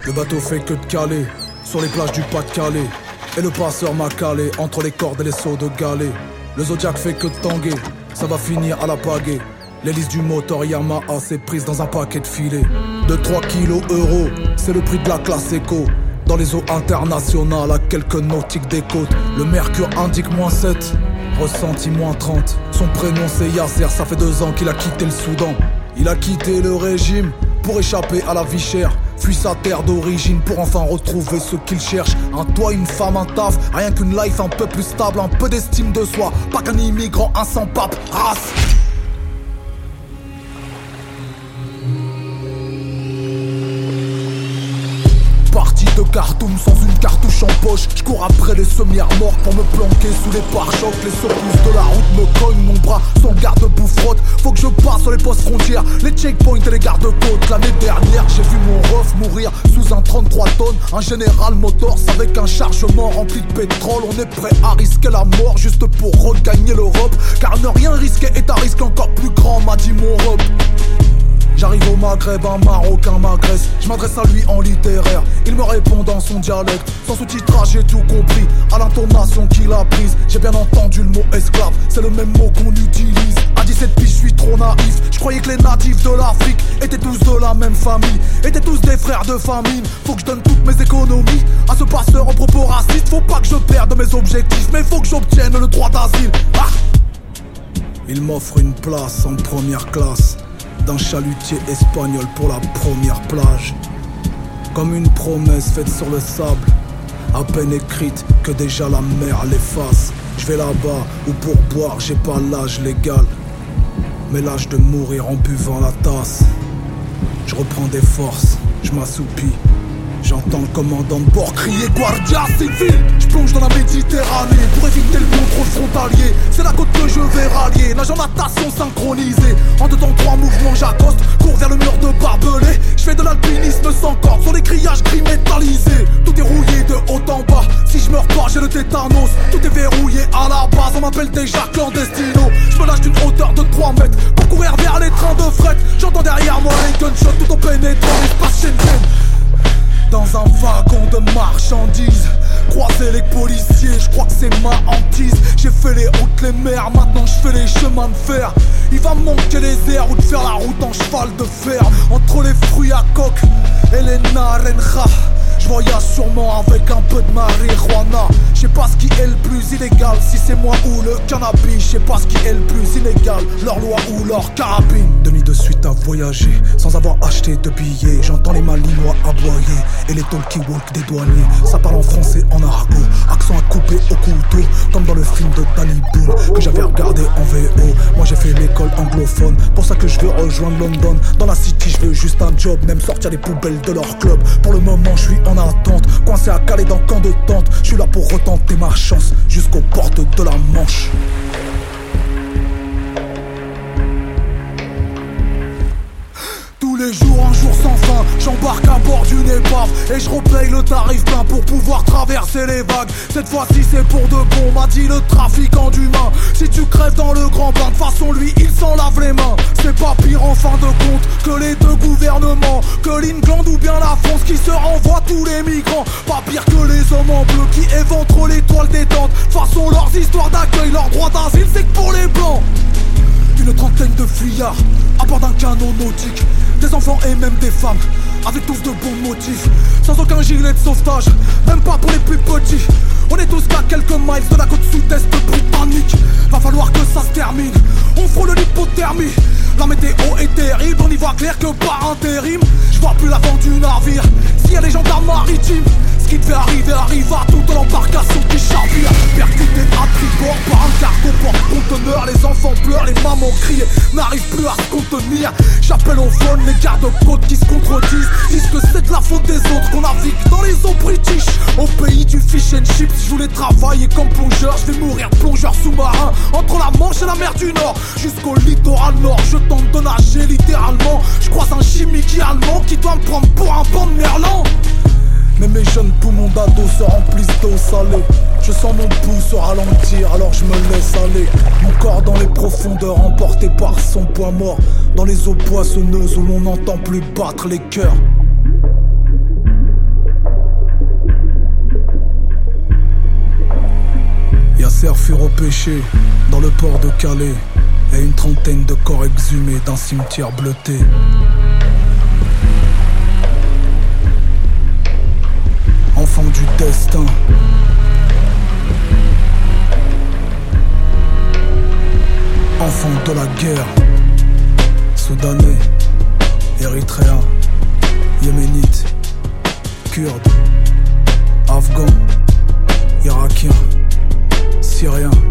Le bateau fait que de caler sur les plages du Pas-de-Calais. Et le passeur m'a calé entre les cordes et les seaux de galets. Le Zodiac fait que de tanguer, ça va finir à la pagaie. L'hélice du moteur Yamaha s'est prise dans un paquet de filets. De 3 kilos euros, c'est le prix de la classe éco. Dans les eaux internationales, à quelques nautiques des côtes. Le mercure indique -7, ressenti -30. Son prénom c'est Yasser, ça fait 2 ans qu'il a quitté le Soudan. Il a quitté le régime pour échapper à la vie chère. Fuit sa terre d'origine pour enfin retrouver ce qu'il cherche. Un toit, une femme, un taf, rien qu'une life un peu plus stable. Un peu d'estime de soi, pas qu'un immigrant, un sans pape, race. Parti de Khartoum sans une cartouche en poche. J'cours après les semi-remorques pour me planquer sous les pare-chocs. Les secousses de la route me cognent, mon bras son garde-boue frotte. Faut que je passe sur les postes frontières, les checkpoints et les garde-côtes. L'année dernière j'ai vu mon ref mourir sous un 33 tonnes. Un General Motors avec un chargement rempli de pétrole. On est prêt à risquer la mort juste pour regagner l'Europe. Car ne rien risquer est un risque encore plus grand, m'a dit mon robe. J'arrive au Maghreb, un Marocain m'agresse. Je m'adresse à lui en littéraire, il me répond dans son dialecte. Sans sous-titrage j'ai tout compris, à l'intonation qu'il a prise. J'ai bien entendu le mot esclave, c'est le même mot qu'on utilise. À 17 piges je suis trop naïf, je croyais que les natifs de l'Afrique étaient tous de la même famille, étaient tous des frères de famine. Faut que je donne toutes mes économies à ce passeur en propos racistes. Faut pas que je perde mes objectifs, mais faut que j'obtienne le droit d'asile. Il m'offre une place en première classe d'un chalutier espagnol pour la première plage. Comme une promesse faite sur le sable, à peine écrite que déjà la mer l'efface. Je vais là-bas où pour boire j'ai pas l'âge légal, mais l'âge de mourir en buvant la tasse. Je reprends des forces, je m'assoupis. J'entends le commandant de bord crier Guardia Civil. Je plonge dans la Méditerranée pour éviter le contrôle frontalier. C'est la côte que je vais rallier, nage en natation synchronisée. En 2 temps 3 mouvements j'accoste, cours vers le mur de barbelé. Je fais de l'alpinisme sans corde sur les grillages gris métallisés. Tout est rouillé de haut en bas, si je meurs pas j'ai le tétanos. Tout est verrouillé à la base, on m'appelle déjà clandestino. Je me lâche d'une hauteur de 3 mètres pour courir vers les trains de fret. J'entends derrière moi un gunshot tout en pénétrant l'espace Schengen. Dans un wagon de marchandises, croiser les policiers, je crois que c'est ma hantise. J'ai fait les routes, les mers, maintenant je fais les chemins de fer. Il va me manquer les airs ou de faire la route en cheval de fer. Entre les fruits à coque et les naranjas, je voyage sûrement avec un peu de marijuana. Je sais pas ce qui est le plus illégal, si c'est moi ou le cannabis. Je sais pas ce qui est le plus illégal, leur loi ou leur carabine. 2 nuits de suite à voyager, sans avoir acheté de billets. J'entends les malinois aboyer et les talkie-walk des douaniers. Ça parle en français, en argot, accent à couper au couteau, comme dans le film de Danny Boone que j'avais regardé en VO. Moi j'ai fait l'école anglophone, pour ça que je veux rejoindre London. Dans la city je veux juste un job, même sortir les poubelles de leur club. Pour le moment je suis en attente, coincé à Calais dans camp de tente. Je suis là pour retenter ma chance jusqu'aux portes de la Manche. Tous les jours, un jour sans fin, j'embarque à bord d'une épave et je repaye le tarif plein pour pouvoir traverser les vagues. Cette fois-ci c'est pour de bon, m'a dit le trafiquant d'humains. Si tu crèves dans le grand bain, de façon lui il s'en lave les mains. C'est pas pire en fin de compte que les 2 gouvernements, que l'England ou bien la France qui se renvoie tous les migrants. Pas pire que les hommes en bleu qui éventrent l'étoile détente. De façon leurs histoires d'accueil, leur droit d'asile c'est que pour les blancs. Une trentaine de fuyards à bord d'un canot nautique, des enfants et même des femmes, avec tous de bons motifs, sans aucun gilet de sauvetage, même pas pour les plus petits. On est tous qu'à quelques miles de la côte sud-est britannique. Va falloir que ça se termine, on frôle l'hypothermie. La météo est terrible, on y voit clair que par intérim. Je vois plus l'avant du navire, s'il y a les gendarmes maritimes. Ce qui devait arriver arriva, toute l'embarcation qui chavire. Percuté à tribord par un cargo porte-conteneur. Les enfants pleurent, les mamans crient, n'arrivent plus à se contenir. J'appelle au phone les gardes-côtes qui se contredisent, disent que c'est de la faute des autres qu'on navigue dans les eaux british. Au pays du fish and chips, je voulais travailler comme plongeur. Je vais mourir plongeur sous-marin entre la Manche et la mer du Nord. Jusqu'au littoral nord, je tente de nager littéralement. Je croise un chimique allemand qui doit me prendre pour un banc de merlan. Mais mes jeunes poumons d'ado se remplissent d'eau salée. Je sens mon pouls se ralentir, alors je me laisse aller. Mon corps dans les profondeurs, emporté par son poids mort. Dans les eaux poissonneuses où l'on n'entend plus battre les cœurs. commissaires furent repêchés dans le port de Calais, et une trentaine de corps exhumés d'un cimetière bleuté. Enfant du destin, enfant de la guerre, soudanais, érythréen, yéménite, kurde, afghan, irakien, syrien.